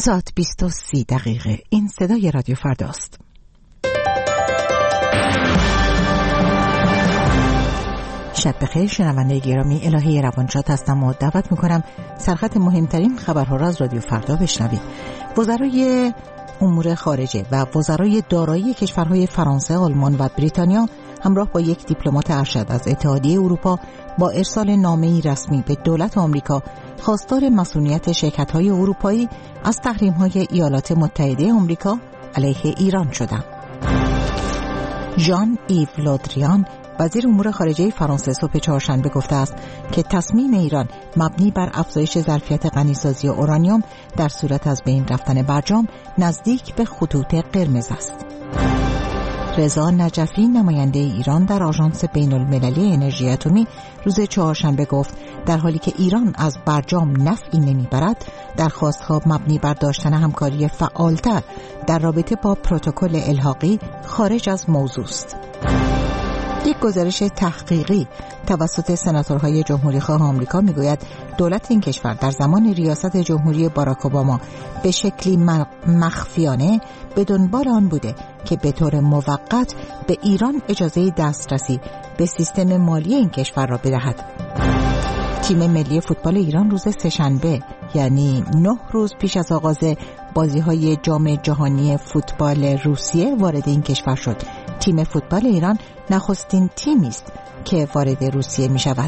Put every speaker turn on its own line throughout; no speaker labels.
ساعت 20:30 این صدای رادیو فرداست. شب بخیر شنونده گرامی، الهی روانشاد هستم و دعوت میکنم سرخط مهمترین خبرها را از رادیو فردا بشنوید. وزرای امور خارجه و وزرای دارایی کشورهای فرانسه، آلمان و بریتانیا همراه با یک دیپلمات ارشد از اتحادیه اروپا با ارسال نامه‌ای رسمی به دولت آمریکا خواستار مسئولیت شرکت‌های اروپایی از تحریم‌های ایالات متحده آمریکا علیه ایران شدند. ژان ایو لودریان وزیر امور خارجه فرانسه صبح چهارشنبه گفته است که تصمیم ایران مبنی بر افزایش ظرفیت غنیسازی اورانیوم در صورت از بین رفتن برجام نزدیک به خطوط قرمز است. رضا نجفی نماینده ایران در آژانس بین‌المللی انرژی اتمی روز چهارشنبه گفت در حالی که ایران از برجام نفعی نمیبرد، درخواست‌ها مبنی بر داشتن همکاری فعالتر در رابطه با پروتکل الحاقی خارج از موضوع است. یک گزارش تحقیقی توسط سناتورهای جمهوری‌خواه آمریکا میگوید دولت این کشور در زمان ریاست جمهوری باراک اوباما به شکلی مخفیانه به دنبال آن بوده که به طور موقت به ایران اجازه دسترسی به سیستم مالی این کشور را بدهد. تیم ملی فوتبال ایران روز سه‌شنبه، یعنی 9 روز پیش از آغاز بازی‌های جام جهانی فوتبال روسیه وارد این کشور شد. تیم فوتبال ایران نخستین تیمی است که وارد روسیه می شود.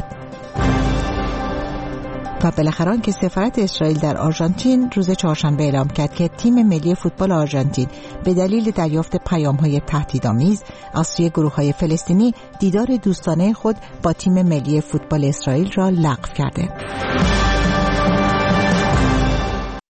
و بالاخره آنکه سفارت اسرائیل در آرژانتین روز چهارشنبه اعلام کرد که تیم ملی فوتبال آرژانتین به دلیل دریافت پیام‌های تهدیدآمیز از سوی گروه‌های فلسطینی دیدار دوستانه خود با تیم ملی فوتبال اسرائیل را لغو کرده.